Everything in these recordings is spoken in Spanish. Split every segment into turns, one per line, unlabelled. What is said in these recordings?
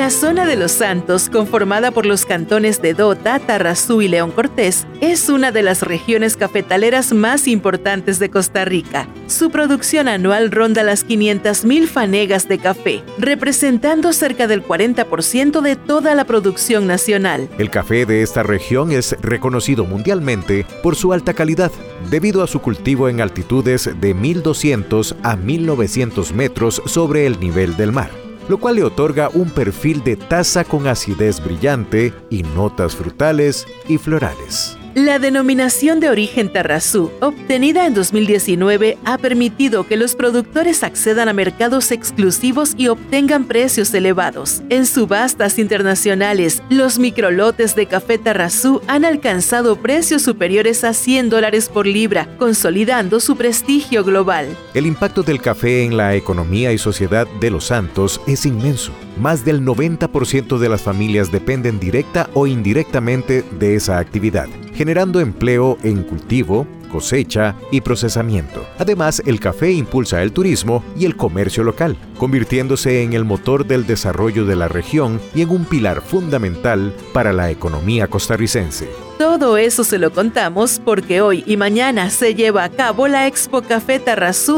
La zona de Los Santos, conformada por los cantones de Dota, Tarrazú y León Cortés, es una de las regiones cafetaleras más importantes de Costa Rica. Su producción anual ronda las 500,000 fanegas de café, representando cerca del 40% de toda la producción nacional.
El café de esta región es reconocido mundialmente por su alta calidad, debido a su cultivo en altitudes de 1,200 a 1,900 metros sobre el nivel del mar, lo cual le otorga un perfil de taza con acidez brillante y notas frutales y florales.
La denominación de origen Tarrazú, obtenida en 2019, ha permitido que los productores accedan a mercados exclusivos y obtengan precios elevados. En subastas internacionales, los microlotes de café Tarrazú han alcanzado precios superiores a $100 por libra, consolidando su prestigio global.
El impacto del café en la economía y sociedad de Los Santos es inmenso. Más del 90% de las familias dependen directa o indirectamente de esa actividad, generando empleo en cultivo, cosecha y procesamiento. Además, el café impulsa el turismo y el comercio local, convirtiéndose en el motor del desarrollo de la región y en un pilar fundamental para la economía costarricense.
Todo eso se lo contamos porque hoy y mañana se lleva a cabo la Expo Café Tarrazú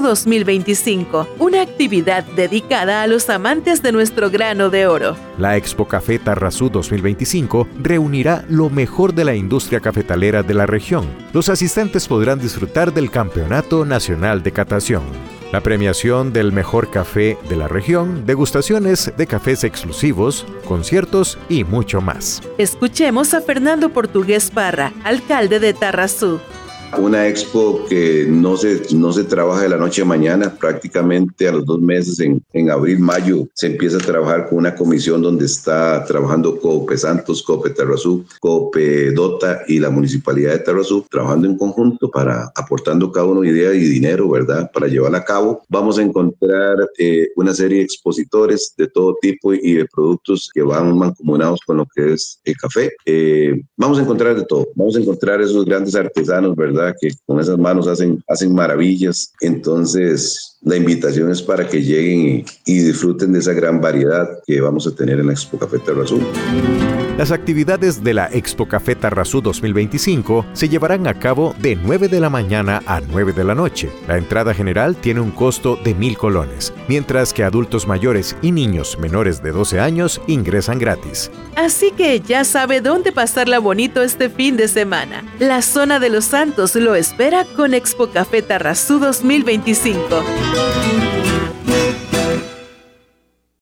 2025, una actividad dedicada a los amantes de nuestro grano de oro.
La Expo Café Tarrazú 2025 reunirá lo mejor de la industria cafetalera de la región. Los asistentes podrán disfrutar del Campeonato Nacional de Catación, la premiación del mejor café de la región, degustaciones de cafés exclusivos, conciertos y mucho más.
Escuchemos a Fernando Portugués Parra, alcalde de Tarrazú.
Una expo que no se trabaja de la noche a mañana, prácticamente a los 2 meses, en abril, mayo, se empieza a trabajar con una comisión donde está trabajando COPE Santos, COPE Tarrazú, COPE Dota y la Municipalidad de Tarrazú, trabajando en conjunto para aportando cada uno ideas y dinero, ¿verdad?, para llevarla a cabo. Vamos a encontrar una serie de expositores de todo tipo y de productos que van mancomunados con lo que es el café. Vamos a encontrar de todo, vamos a encontrar esos grandes artesanos, ¿verdad?, que con esas manos hacen maravillas. Entonces, la invitación es para que lleguen y disfruten de esa gran variedad que vamos a tener en la Expo Café Tarrazú.
Las actividades de la Expo Café Tarrazú 2025 se llevarán a cabo de 9 de la mañana a 9 de la noche. La entrada general tiene un costo de 1,000 colones, mientras que adultos mayores y niños menores de 12 años ingresan gratis.
Así que ya sabe dónde pasarla bonito este fin de semana. La zona de Los Santos lo espera con Expo Café Tarrazú 2025.